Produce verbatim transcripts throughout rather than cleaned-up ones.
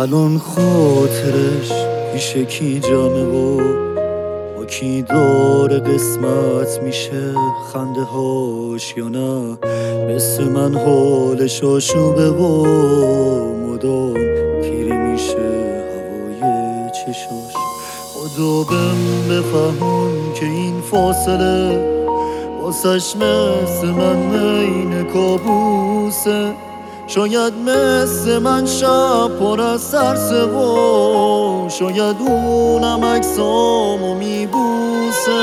الان خاطرش پیش کی جمعه و با کی داره قسمت میشه خنده هاش یا نه مثل من حالش آشوبه و مدام پیری میشه هوای چشاش. خدا بهم بفهمون که این فاصله واسش مثل من عین کابوسه، شاید مثل من شب پر از ترسه و شاید اونم عکسامو میبوسه.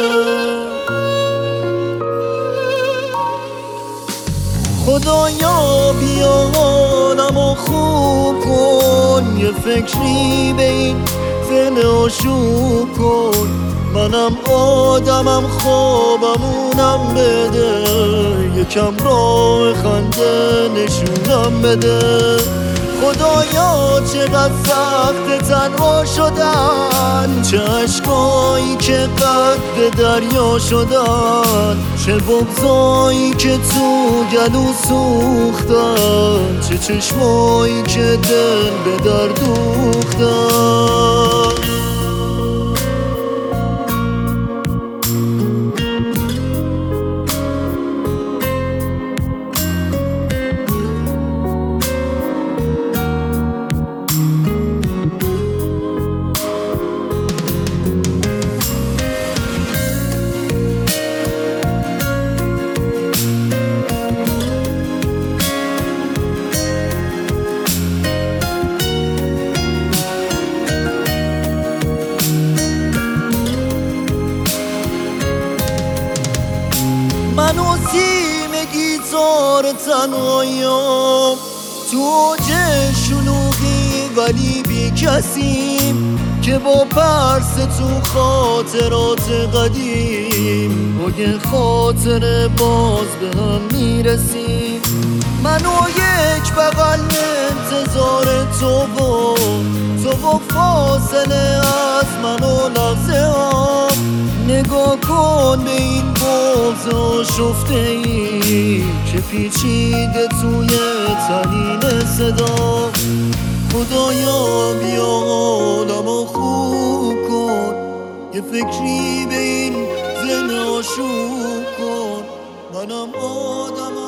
خدایا بیا حالمو خوب کن، یه فکری به این ذهن آشوب کن. منم آدمم خوابمونم بده، یکم راه خنده نشونم بده. خدایا چقدر سخت تنها شدن، چه عشقایی که قد دریا شدن، چه بغضایی که تو گلو سوختن، چه چشمایی که دل به در دوختن. من و سیم گیتار تنهاییم تو اوج شلوغی ولی بی کسیم، که با پرس تو خاطرات قدیم با یه خاطر باز به هم میرسیم. من و یک بغل انتظار تو و تو و فاصله از من و لحظه ها. نگاه کن به این بغض آشفته ای که پیچیده توی طنین صدا. خدایا بیا حالمو خوب کن، یه فکری به این ذهن آشوب کن. منم آدمم